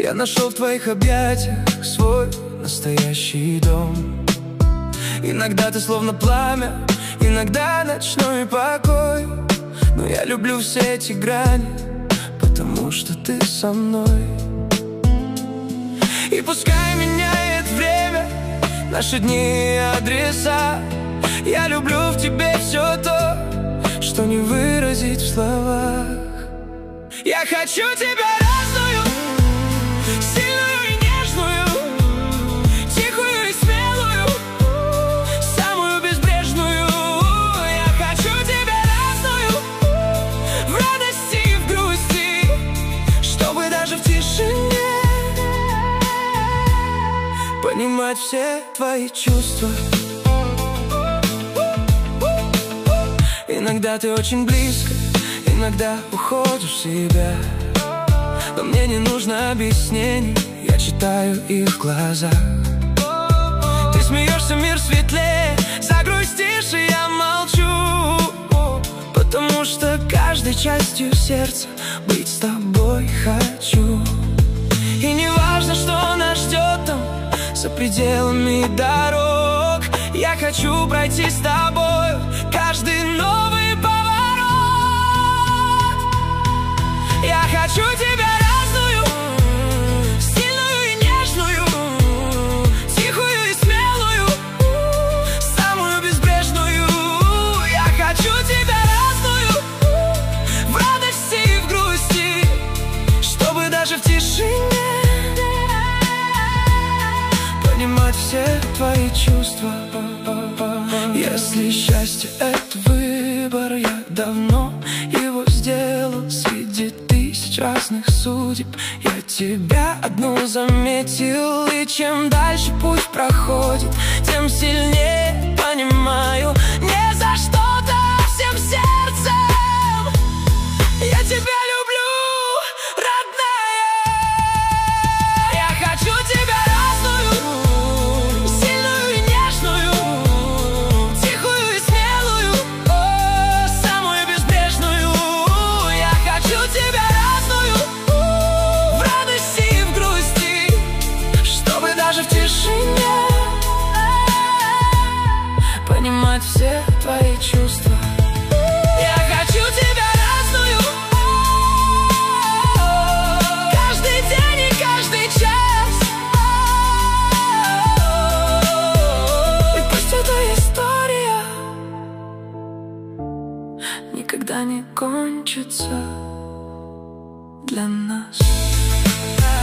Я нашел в твоих объятиях свой настоящий дом. Иногда ты словно пламя, иногда ночной покой. Но я люблю все эти грани, потому что ты со мной. И пускай меняет время наши дни и адреса, я люблю в тебе все то, что не выразить в словах. Я хочу тебя разную, сильную и нежную, тихую и смелую, самую безбрежную. Я хочу тебя разную, в радости и в грусти, чтобы даже в тишине понимать все твои чувства. Иногда ты очень близко, иногда уходишь в себя, но мне не нужно объяснений, я читаю их в глазах. Ты смеешься, мир светлее, загрустишь, и я молчу, потому что каждой частью сердца быть с тобой хочу. И не важно, что нас ждет там за пределами дорог, я хочу пройти с тобой каждый новый поворот. Я хочу тебя разную, сильную и нежную, тихую и смелую, самую безбрежную. Я хочу тебя разную, в радости и в грусти, чтобы даже в тишине понимать все твои чувства. Если счастье — это выбор, я давно его сделал. Среди тысяч разных судеб я тебя одну заметил. И чем дальше путь проходит, тем сильнее понимаю, не за что-то, а всем сердцем я тебя люблю, родная. Я хочу тебя разную, сильную и нежную, тихую и смелую, самую безбрежную. Я хочу тебя разную, в радости и в грусти, чтобы даже в тишине понимать все твои чувства. Я хочу тебя разную, каждый день и каждый час. И пусть эта история никогда не кончится для нас.